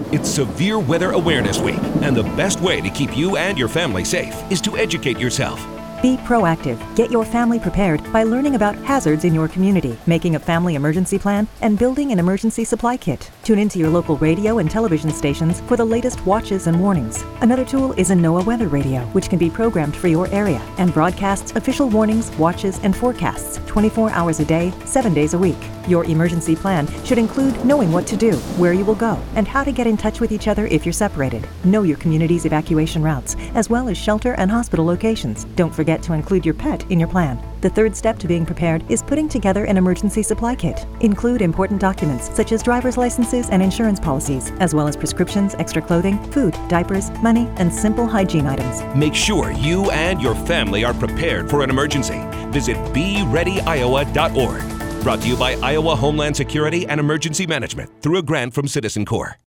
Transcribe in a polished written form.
It's Severe Weather Awareness Week, and the best way to keep you and your family safe is to educate yourself. Be proactive. Get your family prepared by learning about hazards in your community, making a family emergency plan, and building an emergency supply kit. Tune into your local radio and television stations for the latest watches and warnings. Another tool is a NOAA Weather Radio, which can be programmed for your area and broadcasts official warnings, watches, and forecasts 24 hours a day, 7 days a week. Your emergency plan should include knowing what to do, where you will go, and how to get in touch with each other if you're separated. Know your community's evacuation routes, as well as shelter and hospital locations. Don't forget to include your pet in your plan. The third step to being prepared is putting together an emergency supply kit. Include important documents such as driver's licenses and insurance policies, as well as prescriptions, extra clothing, food, diapers, money, and simple hygiene items. Make sure you and your family are prepared for an emergency. Visit BeReadyIowa.org. Brought to you by Iowa Homeland Security and Emergency Management through a grant from Citizen Corps.